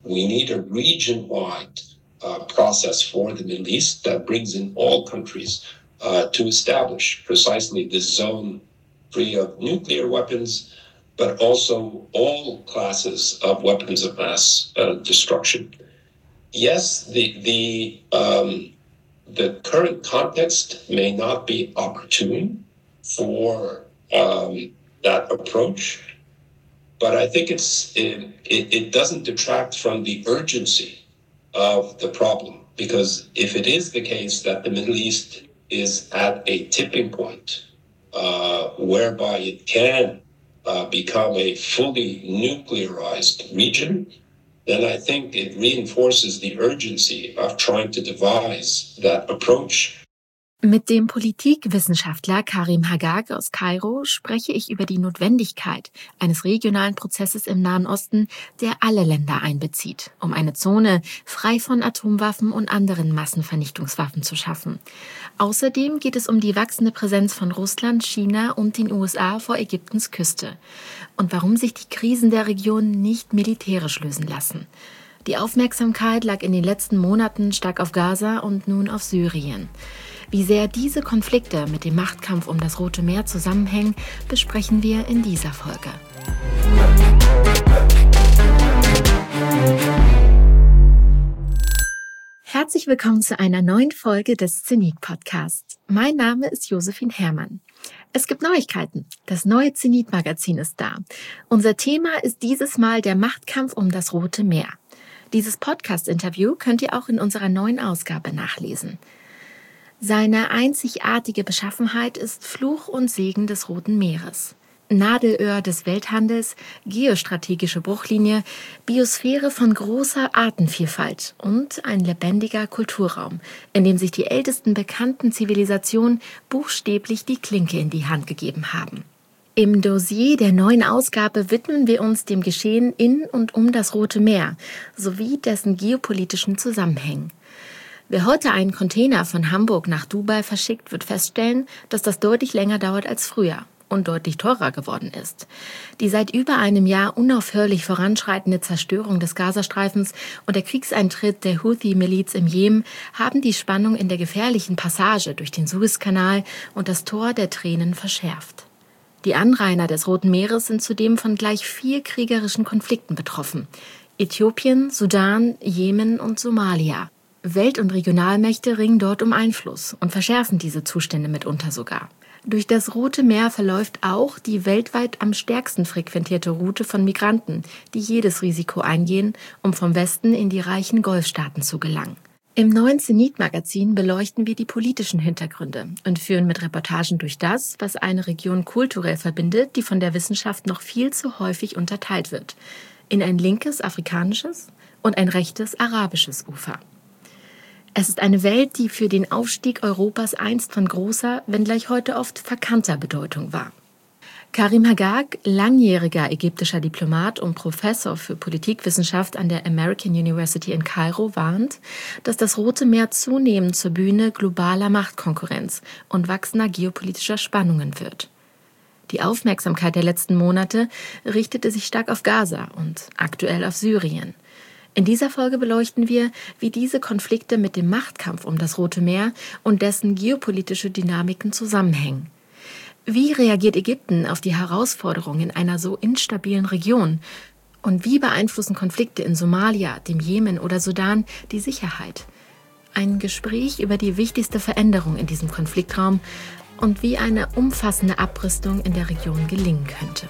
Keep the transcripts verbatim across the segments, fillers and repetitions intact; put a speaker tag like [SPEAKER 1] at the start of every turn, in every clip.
[SPEAKER 1] we need a region-wide uh, process for the Middle East that brings in all countries uh, to establish precisely this zone free of nuclear weapons, but also all classes of weapons of mass uh, destruction. Yes, the the um, the current context may not be opportune for um, that approach, but I think it's it, it, it doesn't detract from the urgency of the problem, because if it is the case that the Middle East is at a tipping point uh, whereby it can uh, become a fully nuclearized region, then I think it reinforces the urgency of trying to devise that approach.
[SPEAKER 2] Mit dem Politikwissenschaftler Karim Hagag aus Kairo spreche ich über die Notwendigkeit eines regionalen Prozesses im Nahen Osten, der alle Länder einbezieht, um eine Zone frei von Atomwaffen und anderen Massenvernichtungswaffen zu schaffen. Außerdem geht es um die wachsende Präsenz von Russland, China und den U S A vor Ägyptens Küste und warum sich die Krisen der Region nicht militärisch lösen lassen. Die Aufmerksamkeit lag in den letzten Monaten stark auf Gaza und nun auf Syrien. Wie sehr diese Konflikte mit dem Machtkampf um das Rote Meer zusammenhängen, besprechen wir in dieser Folge. Herzlich willkommen zu einer neuen Folge des Zenit-Podcasts. Mein Name ist Josephine Herrmann. Es gibt Neuigkeiten. Das neue Zenit-Magazin ist da. Unser Thema ist dieses Mal der Machtkampf um das Rote Meer. Dieses Podcast-Interview könnt ihr auch in unserer neuen Ausgabe nachlesen. Seine einzigartige Beschaffenheit ist Fluch und Segen des Roten Meeres. Nadelöhr des Welthandels, geostrategische Bruchlinie, Biosphäre von großer Artenvielfalt und ein lebendiger Kulturraum, in dem sich die ältesten bekannten Zivilisationen buchstäblich die Klinke in die Hand gegeben haben. Im Dossier der neuen Ausgabe widmen wir uns dem Geschehen in und um das Rote Meer sowie dessen geopolitischen Zusammenhängen. Wer heute einen Container von Hamburg nach Dubai verschickt, wird feststellen, dass das deutlich länger dauert als früher und deutlich teurer geworden ist. Die seit über einem Jahr unaufhörlich voranschreitende Zerstörung des Gazastreifens und der Kriegseintritt der Houthi-Miliz im Jemen haben die Spannung in der gefährlichen Passage durch den Suezkanal und das Tor der Tränen verschärft. Die Anrainer des Roten Meeres sind zudem von gleich vier kriegerischen Konflikten betroffen: Äthiopien, Sudan, Jemen und Somalia. Welt- und Regionalmächte ringen dort um Einfluss und verschärfen diese Zustände mitunter sogar. Durch das Rote Meer verläuft auch die weltweit am stärksten frequentierte Route von Migranten, die jedes Risiko eingehen, um vom Westen in die reichen Golfstaaten zu gelangen. Im neuen Zenit-Magazin beleuchten wir die politischen Hintergründe und führen mit Reportagen durch das, was eine Region kulturell verbindet, die von der Wissenschaft noch viel zu häufig unterteilt wird, in ein linkes afrikanisches und ein rechtes arabisches Ufer. Es ist eine Welt, die für den Aufstieg Europas einst von großer, wenngleich heute oft verkannter Bedeutung war. Karim Hagag, langjähriger ägyptischer Diplomat und Professor für Politikwissenschaft an der American University in Kairo, warnt, dass das Rote Meer zunehmend zur Bühne globaler Machtkonkurrenz und wachsender geopolitischer Spannungen wird. Die Aufmerksamkeit der letzten Monate richtete sich stark auf Gaza und aktuell auf Syrien. In dieser Folge beleuchten wir, wie diese Konflikte mit dem Machtkampf um das Rote Meer und dessen geopolitische Dynamiken zusammenhängen. Wie reagiert Ägypten auf die Herausforderungen in einer so instabilen Region? Und wie beeinflussen Konflikte in Somalia, dem Jemen oder Sudan die Sicherheit? Ein Gespräch über die wichtigste Veränderung in diesem Konfliktraum und wie eine umfassende Abrüstung in der Region gelingen könnte.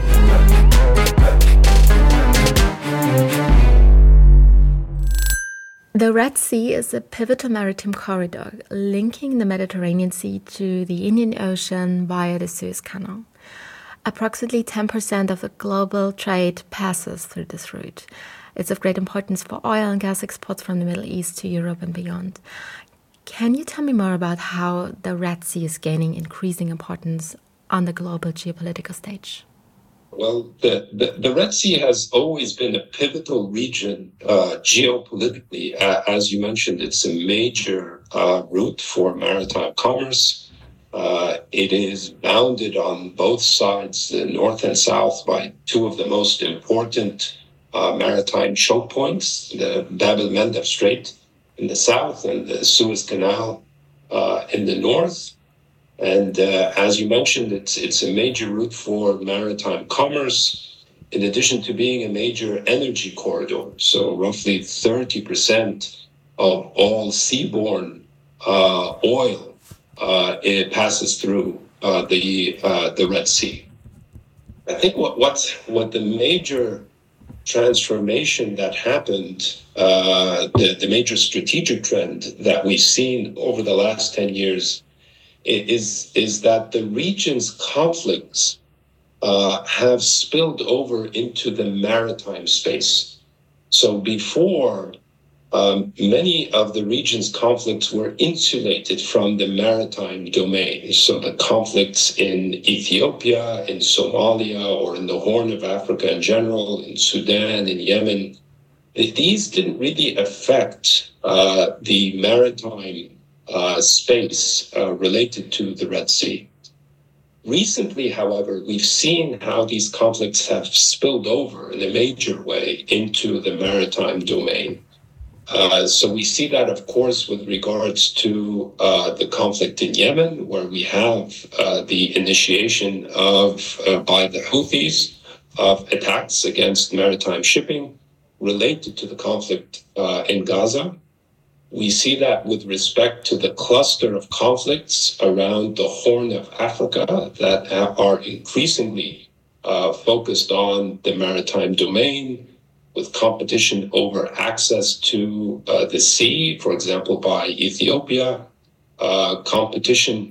[SPEAKER 2] The Red Sea is a pivotal maritime corridor linking the Mediterranean Sea to the Indian Ocean via the Suez Canal. Approximately ten percent of the global trade passes through this route. It's of great importance for oil and gas exports from the Middle East to Europe and beyond. Can you tell me more about how the Red Sea is gaining increasing importance on the global geopolitical stage?
[SPEAKER 1] Well, the, the, the Red Sea has always been a pivotal region uh, geopolitically. Uh, as you mentioned, it's a major uh, route for maritime commerce. Uh, it is bounded on both sides, the north and south, by two of the most important uh, maritime choke points, the Bab el-Mandeb Strait in the south and the Suez Canal uh, in the north. And uh, as you mentioned, it's it's a major route for maritime commerce, in addition to being a major energy corridor. So roughly thirty percent of all seaborne uh, oil uh, it passes through uh, the uh, the Red Sea. I think what what's what the major transformation that happened, uh, the the major strategic trend that we've seen over the last ten years. Is, is that the region's conflicts uh, have spilled over into the maritime space. So before, um, many of the region's conflicts were insulated from the maritime domain. So the conflicts in Ethiopia, in Somalia, or in the Horn of Africa in general, in Sudan, in Yemen, these didn't really affect uh, the maritime Uh, space uh, related to the Red Sea. Recently, however, we've seen how these conflicts have spilled over in a major way into the maritime domain. Uh, so we see that, of course, with regards to uh, the conflict in Yemen, where we have uh, the initiation of, uh, by the Houthis, of attacks against maritime shipping related to the conflict uh, in Gaza. We see that with respect to the cluster of conflicts around the Horn of Africa that are increasingly uh, focused on the maritime domain, with competition over access to uh, the sea, for example, by Ethiopia, uh, competition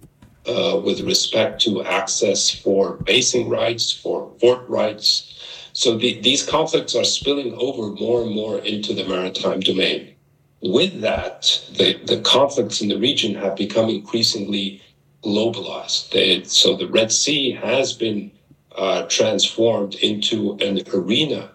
[SPEAKER 1] uh, with respect to access for basing rights, for port rights. So the, these conflicts are spilling over more and more into the maritime domain. With that, the, the conflicts in the region have become increasingly globalized. They, so the Red Sea has been uh, transformed into an arena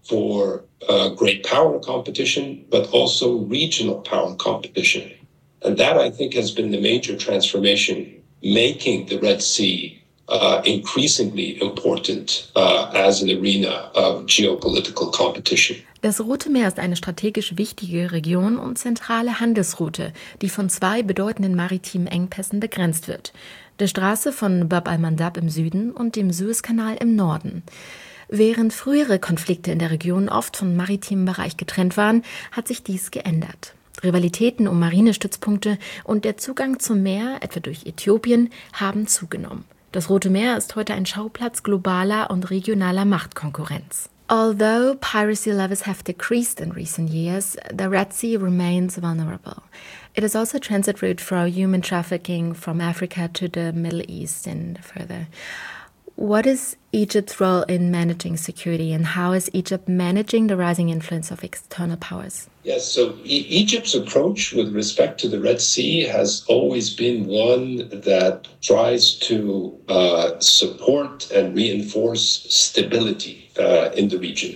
[SPEAKER 1] for uh, great power competition, but also regional power competition. And that, I think, has been the major transformation, making the Red Sea uh, increasingly important uh, as an arena of geopolitical competition.
[SPEAKER 2] Das Rote Meer ist eine strategisch wichtige Region und zentrale Handelsroute, die von zwei bedeutenden maritimen Engpässen begrenzt wird: der Straße von Bab el-Mandab im Süden und dem Suezkanal im Norden. Während frühere Konflikte in der Region oft vom maritimen Bereich getrennt waren, hat sich dies geändert. Rivalitäten um Marinestützpunkte und der Zugang zum Meer, etwa durch Äthiopien, haben zugenommen. Das Rote Meer ist heute ein Schauplatz globaler und regionaler Machtkonkurrenz. Although piracy levels have decreased in recent years, the Red Sea remains vulnerable. It is also a transit route for human trafficking from Africa to the Middle East and further. What is Egypt's role in managing security, and how is Egypt managing the rising influence of external powers?
[SPEAKER 1] Yes, so e- Egypt's approach with respect to the Red Sea has always been one that tries to uh, support and reinforce stability uh, in the region.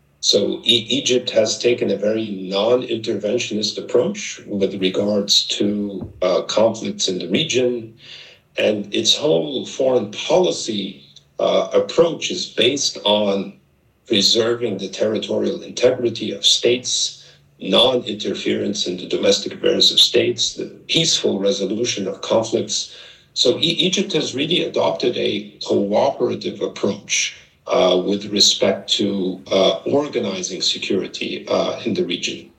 [SPEAKER 1] So e- Egypt has taken a very non-interventionist approach with regards to uh, conflicts in the region, and its whole foreign policy uh, approach is based on preserving the territorial integrity of states, non-interference in the domestic affairs of states, the peaceful resolution of conflicts. So e- Egypt has really adopted a cooperative approach uh, with respect to uh, organizing security uh, in the region.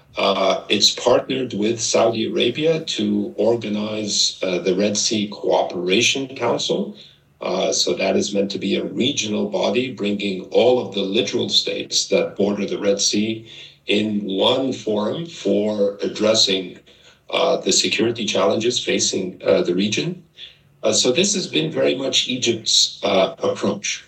[SPEAKER 1] Uh, it's partnered with Saudi Arabia to organize uh, the Red Sea Cooperation Council. Uh, so that is meant to be a regional body bringing all of the littoral states that border the Red Sea in one forum for addressing uh, the security challenges facing uh, the region. Uh, so this has been very much Egypt's uh, approach.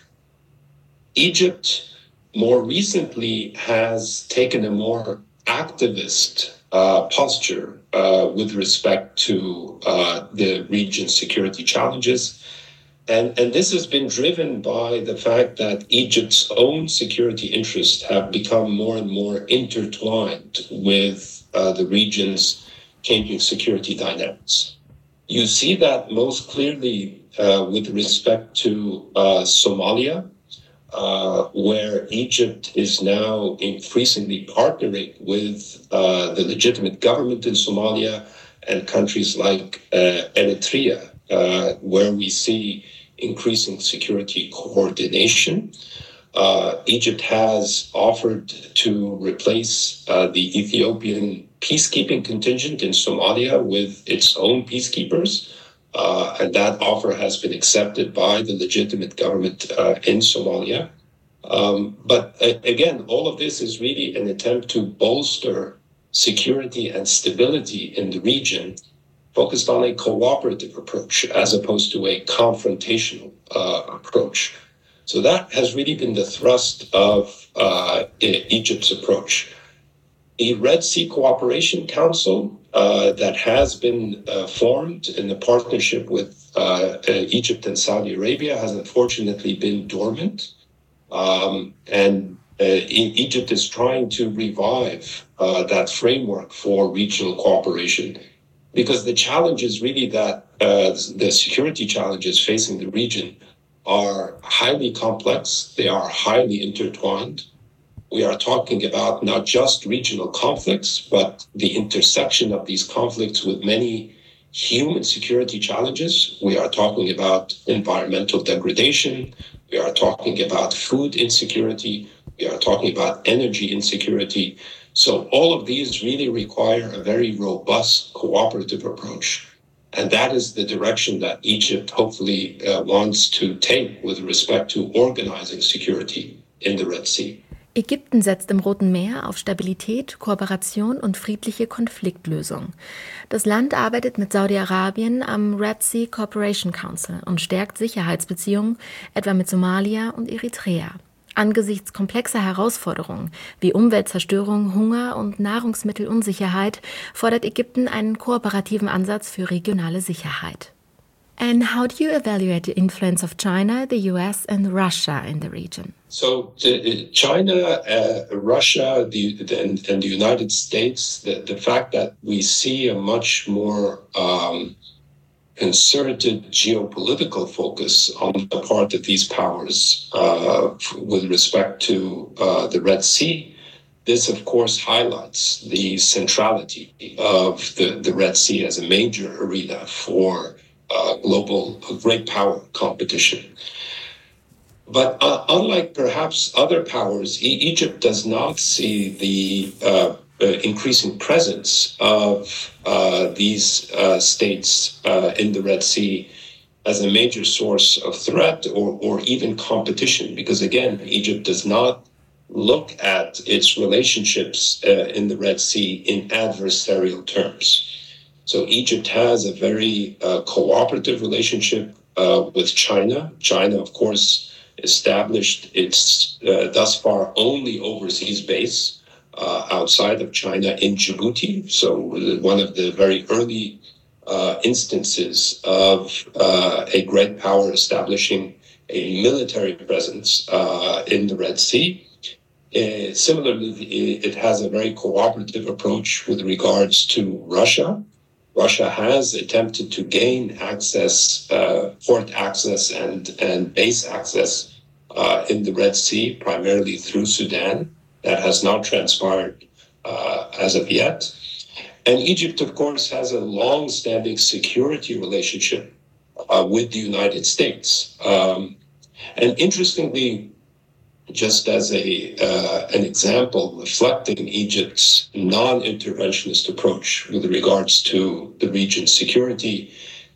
[SPEAKER 1] Egypt more recently has taken a more activist uh, posture uh, with respect to uh, the region's security challenges. And, and this has been driven by the fact that Egypt's own security interests have become more and more intertwined with uh, the region's changing security dynamics. You see that most clearly uh, with respect to uh, Somalia. uh, where Egypt is now increasingly partnering with uh, the legitimate government in Somalia and countries like uh, Eritrea, uh, where we see increasing security coordination. Uh, Egypt has offered to replace uh, the Ethiopian peacekeeping contingent in Somalia with its own peacekeepers. Uh, and that offer has been accepted by the legitimate government uh, in Somalia. Um, but uh, again, all of this is really an attempt to bolster security and stability in the region, focused on a cooperative approach as opposed to a confrontational uh, approach. So that has really been the thrust of uh, Egypt's approach. A Red Sea Cooperation Council uh, that has been uh, formed in a partnership with uh, uh, Egypt and Saudi Arabia has unfortunately been dormant. Um, and uh, e- Egypt is trying to revive uh, that framework for regional cooperation, because the challenge is really that uh, the security challenges facing the region are highly complex. They are highly intertwined. We are talking about not just regional conflicts, but the intersection of these conflicts with many human security challenges. We are talking about environmental degradation. We are talking about food insecurity. We are talking about energy insecurity. So all of these really require a very robust cooperative approach. And that is the direction that Egypt hopefully uh, wants to take with respect to organizing security in the Red Sea.
[SPEAKER 2] Ägypten setzt im Roten Meer auf Stabilität, Kooperation und friedliche Konfliktlösung. Das Land arbeitet mit Saudi-Arabien am Red Sea Cooperation Council und stärkt Sicherheitsbeziehungen, etwa mit Somalia und Eritrea. Angesichts komplexer Herausforderungen wie Umweltzerstörung, Hunger und Nahrungsmittelunsicherheit fordert Ägypten einen kooperativen Ansatz für regionale Sicherheit. And how do you evaluate the influence of China, the U S, and Russia in the region?
[SPEAKER 1] So uh, China, uh, Russia, the, the, and, and the United States, the, the fact that we see a much more um, concerted geopolitical focus on the part of these powers uh, with respect to uh, the Red Sea, this, of course, highlights the centrality of the, the Red Sea as a major arena for uh, global great power competition. But uh, unlike perhaps other powers, e- Egypt does not see the uh, uh, increasing presence of uh, these uh, states uh, in the Red Sea as a major source of threat or, or even competition, because again, Egypt does not look at its relationships uh, in the Red Sea in adversarial terms. So Egypt has a very uh, cooperative relationship uh, with China. China, of course, established its uh, thus far only overseas base uh, outside of China in Djibouti. So one of the very early uh, instances of uh, a great power establishing a military presence uh, in the Red Sea. Uh, similarly, it has a very cooperative approach with regards to Russia. Russia has attempted to gain access, uh, port access and, and base access uh, in the Red Sea, primarily through Sudan. That has not transpired uh, as of yet. And Egypt, of course, has a long-standing security relationship uh, with the United States. Um, and interestingly, just as a uh, an example reflecting Egypt's non-interventionist approach with regards to the region's security,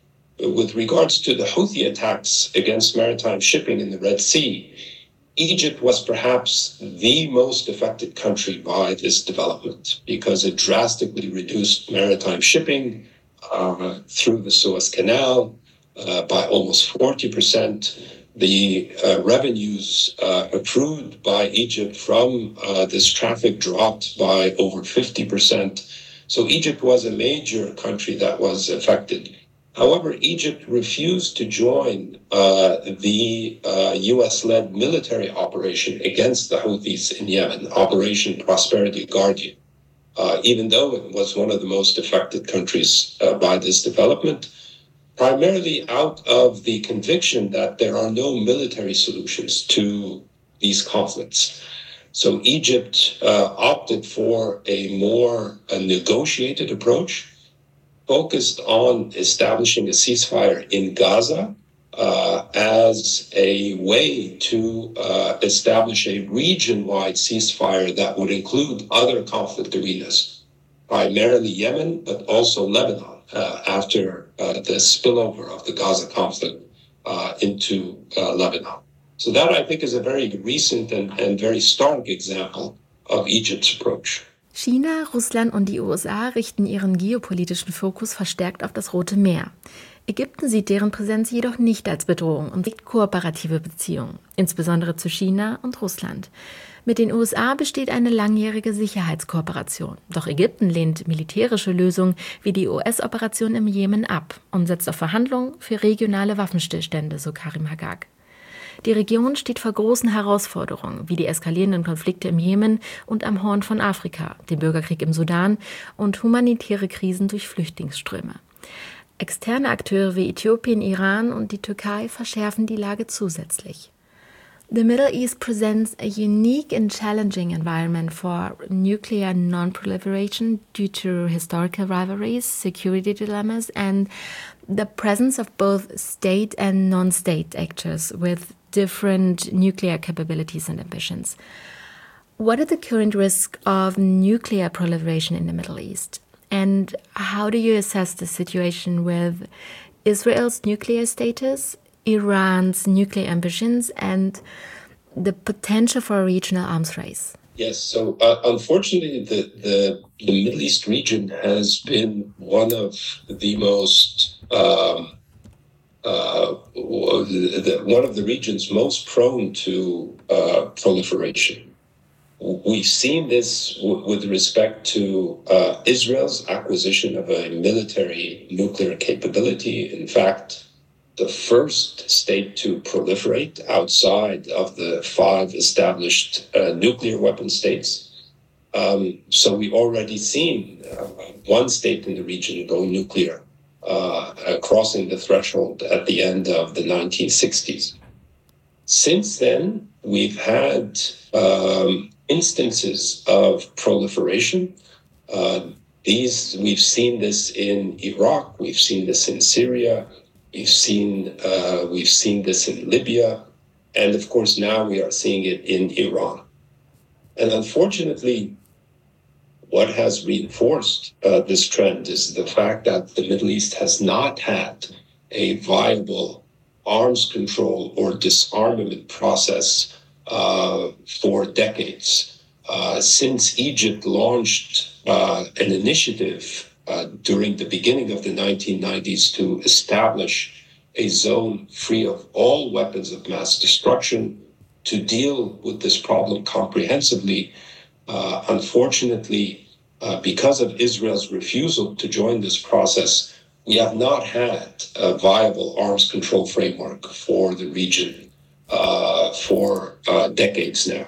[SPEAKER 1] with regards to the Houthi attacks against maritime shipping in the Red Sea, Egypt was perhaps the most affected country by this development because it drastically reduced maritime shipping uh, through the Suez Canal uh, by almost forty percent. The uh, revenues uh, accrued by Egypt from uh, this traffic dropped by over fifty percent. So Egypt was a major country that was affected. However, Egypt refused to join uh, the uh, U S-led military operation against the Houthis in Yemen, Operation Prosperity Guardian, uh, even though it was one of the most affected countries uh, by this development, primarily out of the conviction that there are no military solutions to these conflicts. So Egypt uh, opted for a more a negotiated approach, focused on establishing a ceasefire in Gaza uh, as a way to uh, establish a region-wide ceasefire that would include other conflict arenas, primarily Yemen, but also Lebanon, uh, after uh, the spillover of the Gaza conflict uh, into uh, Lebanon. So that, I think, is a very recent and, and very stark example of Egypt's approach.
[SPEAKER 2] China, Russland und die U S A richten ihren geopolitischen Fokus verstärkt auf das Rote Meer. Ägypten sieht deren Präsenz jedoch nicht als Bedrohung und sieht kooperative Beziehungen, insbesondere zu China und Russland. Mit den U S A besteht eine langjährige Sicherheitskooperation. Doch Ägypten lehnt militärische Lösungen wie die U S-Operation im Jemen ab und setzt auf Verhandlungen für regionale Waffenstillstände, so Karim Hagag. Die Region steht vor großen Herausforderungen, wie die eskalierenden Konflikte im Jemen und am Horn von Afrika, den Bürgerkrieg im Sudan und humanitäre Krisen durch Flüchtlingsströme. Externe Akteure wie Äthiopien, Iran und die Türkei verschärfen die Lage zusätzlich. The Middle East presents a unique and challenging environment for nuclear non-proliferation due to historical rivalries, security dilemmas, and the presence of both state and non-state actors with different nuclear capabilities and ambitions. What are the current risks of nuclear proliferation in the Middle East? And how do you assess the situation with Israel's nuclear status, Iran's nuclear ambitions, and the potential for a regional arms race?
[SPEAKER 1] Yes, so uh, unfortunately, the, the the Middle East region has been one of the most um, uh, the, one of the regions most prone to uh, proliferation. We've seen this w- with respect to uh, Israel's acquisition of a military nuclear capability. In fact, the first state to proliferate outside of the five established uh, nuclear weapon states. Um, so we've already seen uh, one state in the region go nuclear, uh, uh, crossing the threshold at the end of the nineteen sixties. Since then, we've had um, instances of proliferation. Uh, these we've seen this in Iraq, we've seen this in Syria, we've seen uh, we've seen this in Libya, and of course now we are seeing it in Iran. And unfortunately, what has reinforced uh, this trend is the fact that the Middle East has not had a viable arms control or disarmament process uh, for decades. Uh, since Egypt launched uh, an initiative uh, during the beginning of the nineteen nineties to establish a zone free of all weapons of mass destruction to deal with this problem comprehensively, uh, unfortunately, uh, because of Israel's refusal to join this process, we have not had a viable arms control framework for the region uh, for uh, decades now.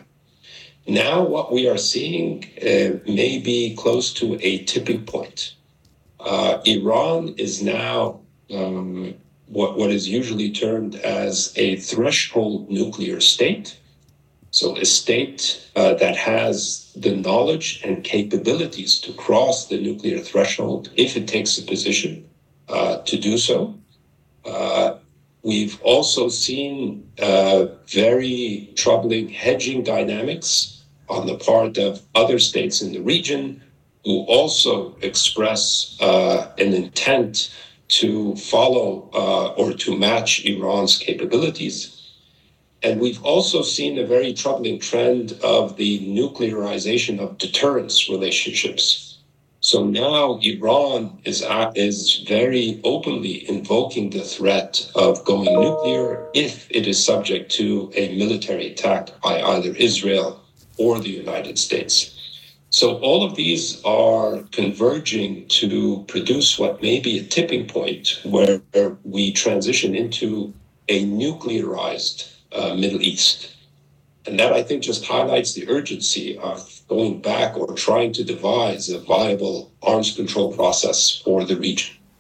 [SPEAKER 1] Now what we are seeing uh, may be close to a tipping point. Uh, Iran is now um, what, what is usually termed as a threshold nuclear state. So a state uh, that has the knowledge and capabilities to cross the nuclear threshold if it takes a position uh, to do so. Uh, we've also seen uh, very troubling hedging dynamics on the part of other states in the region who also express uh, an intent to follow uh, or to match Iran's capabilities. And we've also seen a very troubling trend of the nuclearization of deterrence relationships. So now Iran is, uh, is very openly invoking the threat of going nuclear if it is subject to a military attack by either Israel or the United States. So all of these are converging to produce what may be a tipping point where we transition into a nuclearized uh, Middle East. And that, I think, just highlights the urgency of going back or trying to devise a viable arms control process for the region.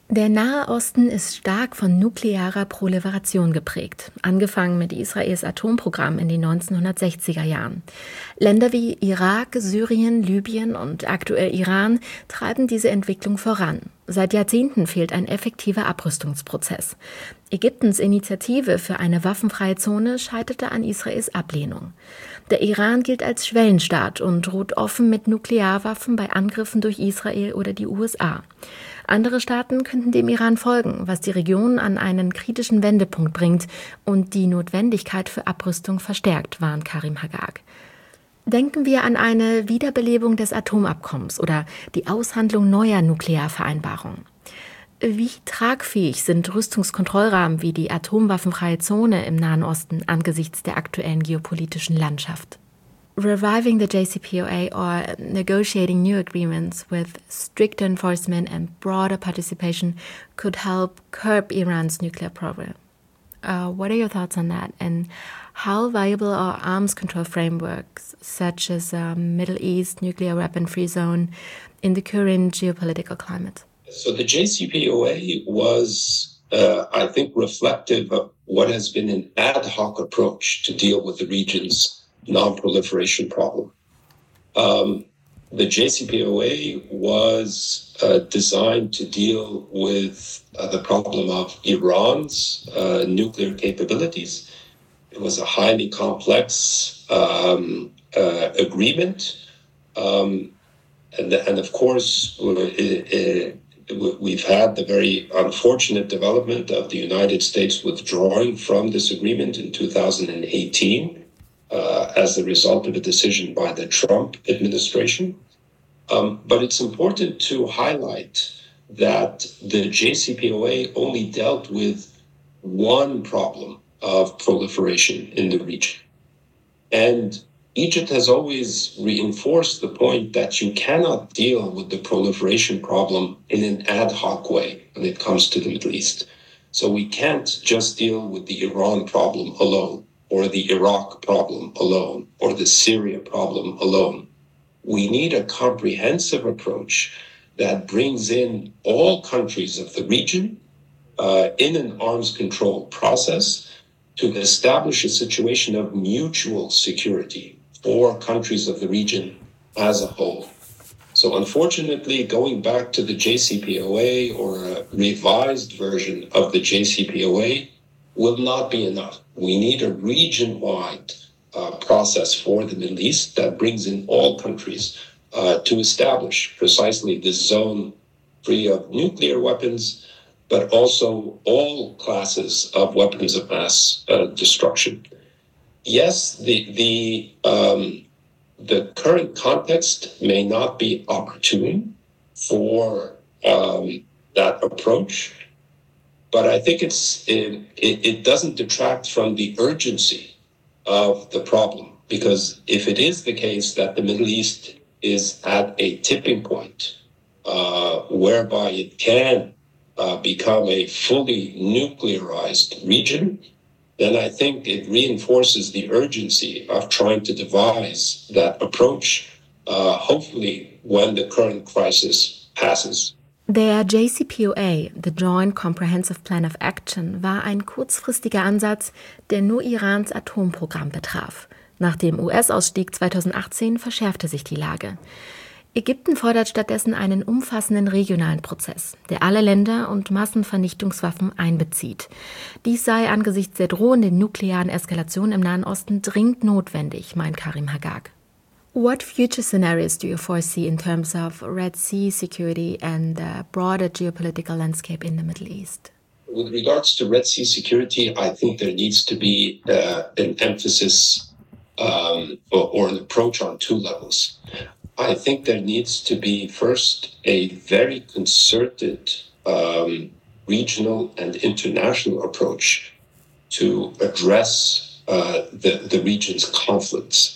[SPEAKER 2] Der Nahe Osten ist stark von nuklearer Proliferation geprägt, angefangen mit Israels Atomprogramm in den neunzehnhundertsechziger Jahren. Länder wie Irak, Syrien, Libyen und aktuell Iran treiben diese Entwicklung voran. Seit Jahrzehnten fehlt ein effektiver Abrüstungsprozess. Ägyptens Initiative für eine waffenfreie Zone scheiterte an Israels Ablehnung. Der Iran gilt als Schwellenstaat und droht offen mit Nuklearwaffen bei Angriffen durch Israel oder die U S A. Andere Staaten könnten dem Iran folgen, was die Region an einen kritischen Wendepunkt bringt und die Notwendigkeit für Abrüstung verstärkt, warnt Karim Hagag. Denken wir an eine Wiederbelebung des Atomabkommens oder die Aushandlung neuer Nuklearvereinbarungen. Wie tragfähig sind Rüstungskontrollrahmen wie die atomwaffenfreie Zone im Nahen Osten angesichts der aktuellen geopolitischen Landschaft? Reviving the J C P O A or negotiating new agreements with stricter enforcement and broader participation could help curb Iran's nuclear program. Uh, what are your thoughts on that? And how viable are arms control frameworks such as a Middle East nuclear weapon-free zone in the current geopolitical climate?
[SPEAKER 1] So the J C P O A was, uh, I think, reflective of what has been an ad hoc approach to deal with the region's non-proliferation problem. Um, the J C P O A was uh, designed to deal with uh, the problem of Iran's uh, nuclear capabilities. It was a highly complex um, uh, agreement. Um, and, and of course, it, it, we've had the very unfortunate development of the United States withdrawing from this agreement in two thousand eighteen. Uh, as a result of a decision by the Trump administration. Um, but it's important to highlight that the J C P O A only dealt with one problem of proliferation in the region. And Egypt has always reinforced the point that you cannot deal with the proliferation problem in an ad hoc way when it comes to the Middle East. So we can't just deal with the Iran problem alone, or the Iraq problem alone, or the Syria problem alone. We need a comprehensive approach that brings in all countries of the region uh, in an arms control process to establish a situation of mutual security for countries of the region as a whole. So unfortunately, going back to the J C P O A or a revised version of the J C P O A will not be enough. We need a region-wide uh, process for the Middle East that brings in all countries uh, to establish precisely this zone free of nuclear weapons, but also all classes of weapons of mass uh, destruction. Yes, the the um, the current context may not be opportune for um, that approach. But I think it's it, it, it doesn't detract from the urgency of the problem, because if it is the case that the Middle East is at a tipping point uh, whereby it can uh, become a fully nuclearized region, then I think it reinforces the urgency of trying to devise that approach, uh, hopefully when the current crisis passes.
[SPEAKER 2] Der J C P O A, the Joint Comprehensive Plan of Action, war ein kurzfristiger Ansatz, der nur Irans Atomprogramm betraf. Nach dem U S-Ausstieg zweitausendachtzehn verschärfte sich die Lage. Ägypten fordert stattdessen einen umfassenden regionalen Prozess, der alle Länder und Massenvernichtungswaffen einbezieht. Dies sei angesichts der drohenden nuklearen Eskalation im Nahen Osten dringend notwendig, meint Karim Hagag. What future scenarios do you foresee in terms of Red Sea security and the broader geopolitical landscape in the Middle East?
[SPEAKER 1] With regards to Red Sea security, I think there needs to be uh, an emphasis um, or, or an approach on two levels. I think there needs to be, first, a very concerted um, regional and international approach to address uh, the, the region's conflicts.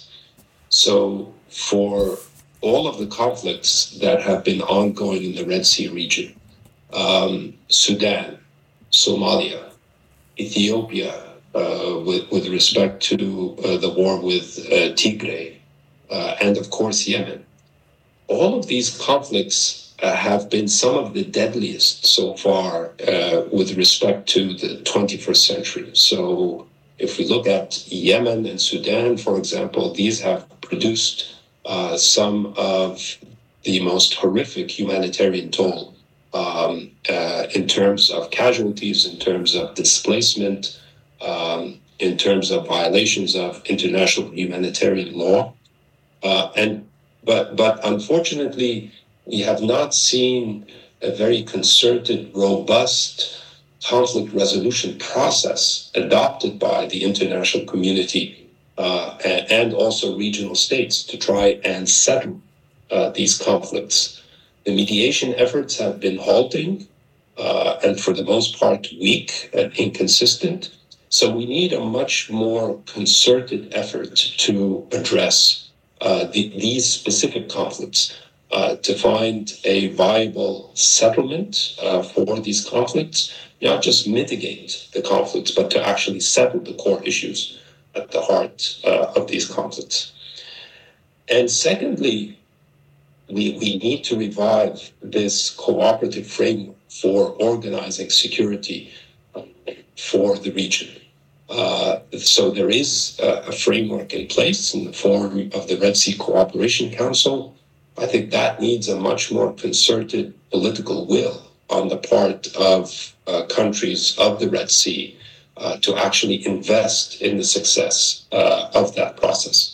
[SPEAKER 1] So for all of the conflicts that have been ongoing in the Red Sea region, um, Sudan, Somalia, Ethiopia, uh, with, with respect to uh, the war with uh, Tigray, uh, and of course Yemen, all of these conflicts uh, have been some of the deadliest so far uh, with respect to the twenty-first century. So if we look at Yemen and Sudan, for example, these have produced uh, some of the most horrific humanitarian toll um, uh, in terms of casualties, in terms of displacement, um, in terms of violations of international humanitarian law. Uh, and but but unfortunately, we have not seen a very concerted, robust conflict resolution process adopted by the international community uh, and, and also regional states to try and settle uh, these conflicts. The mediation efforts have been halting uh, and for the most part weak and inconsistent. So we need a much more concerted effort to address uh, the, these specific conflicts, uh, to find a viable settlement uh, for these conflicts, not just mitigate the conflicts, but to actually settle the core issues at the heart uh, of these conflicts. And secondly, we, we need to revive this cooperative framework for organizing security for the region. Uh, so there is a, a framework in place in the form of the Red Sea Cooperation Council. I think that needs a much more concerted political will on the part of uh, countries of the Red Sea uh, to actually invest in the success uh, of that process.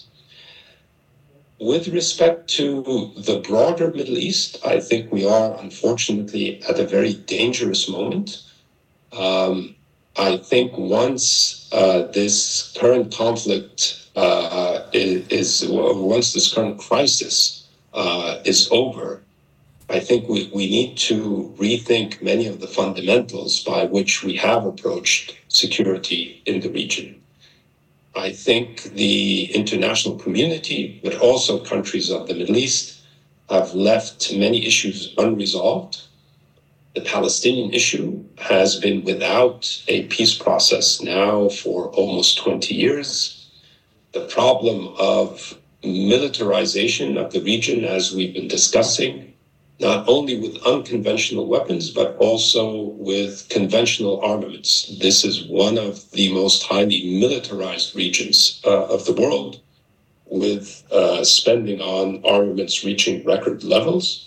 [SPEAKER 1] With respect to the broader Middle East, I think we are unfortunately at a very dangerous moment. Um, I think once uh, this current conflict uh, is, is, once this current crisis uh, is over, I think we, we need to rethink many of the fundamentals by which we have approached security in the region. I think the international community, but also countries of the Middle East, have left many issues unresolved. The Palestinian issue has been without a peace process now for almost twenty years. The problem of militarization of the region, as we've been discussing, not only with unconventional weapons, but also with conventional armaments. This is one of the most highly militarized regions uh, of the world, with uh, spending on armaments reaching record levels.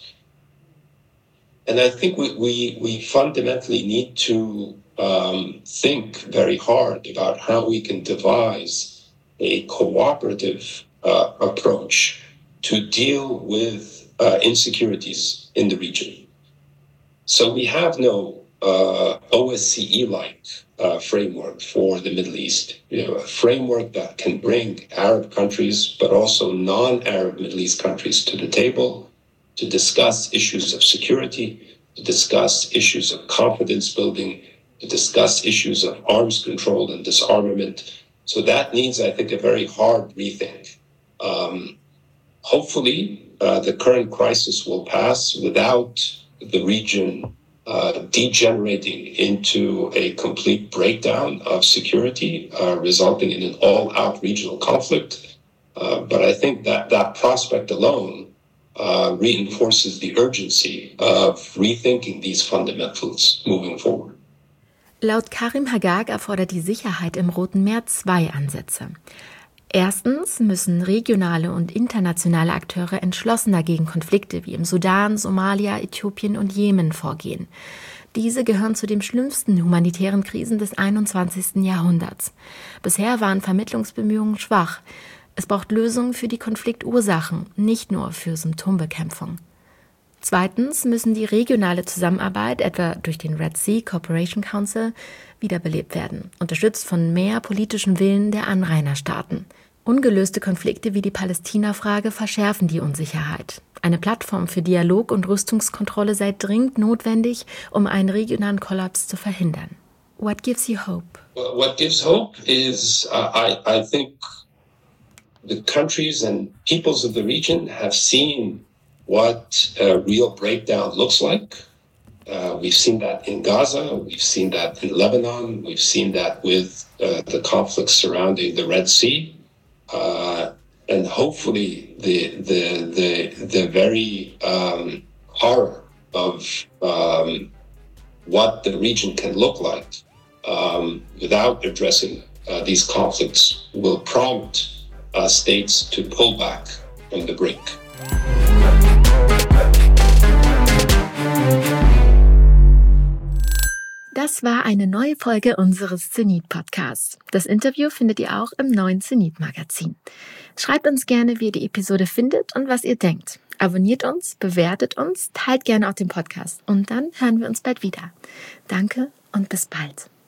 [SPEAKER 1] And I think we, we, we fundamentally need to um, think very hard about how we can devise a cooperative uh, approach to deal with uh, insecurities in the region. So we have no uh, O S C E-like uh, framework for the Middle East, you know, a framework that can bring Arab countries, but also non-Arab Middle East countries to the table to discuss issues of security, to discuss issues of confidence building, to discuss issues of arms control and disarmament. So that needs, I think, a very hard rethink. Um, hopefully, uh, the current crisis will pass without the region uh, degenerating into a complete breakdown of security, uh, resulting in an all-out regional conflict. Uh, but I think that that prospect alone uh, reinforces the urgency of rethinking these fundamentals moving forward.
[SPEAKER 2] Laut Karim Hagag erfordert die Sicherheit im Roten Meer zwei Ansätze. Erstens müssen regionale und internationale Akteure entschlossener gegen Konflikte wie im Sudan, Somalia, Äthiopien und Jemen vorgehen. Diese gehören zu den schlimmsten humanitären Krisen des einundzwanzigsten Jahrhunderts. Bisher waren Vermittlungsbemühungen schwach. Es braucht Lösungen für die Konfliktursachen, nicht nur für Symptombekämpfung. Zweitens müssen die regionale Zusammenarbeit, etwa durch den Red Sea Cooperation Council, wiederbelebt werden, unterstützt von mehr politischem Willen der Anrainerstaaten. Ungelöste Konflikte wie die Palästina-Frage verschärfen die Unsicherheit. Eine Plattform für Dialog und Rüstungskontrolle sei dringend notwendig, um einen regionalen Kollaps zu verhindern. What gives you hope?
[SPEAKER 1] Well, what gives hope is, uh, I, I think the countries and peoples of the region have seen what a real breakdown looks like. Uh, we've seen that in Gaza, we've seen that in Lebanon, we've seen that with uh, the conflicts surrounding the Red Sea. Uh, and hopefully the, the, the, the very um, horror of um, what the region can look like um, without addressing uh, these conflicts will prompt uh, states to pull back from the brink.
[SPEAKER 2] Das war eine neue Folge unseres Zenit-Podcasts. Das Interview findet ihr auch im neuen Zenit-Magazin. Schreibt uns gerne, wie ihr die Episode findet und was ihr denkt. Abonniert uns, bewertet uns, teilt gerne auch den Podcast und dann hören wir uns bald wieder. Danke und bis bald.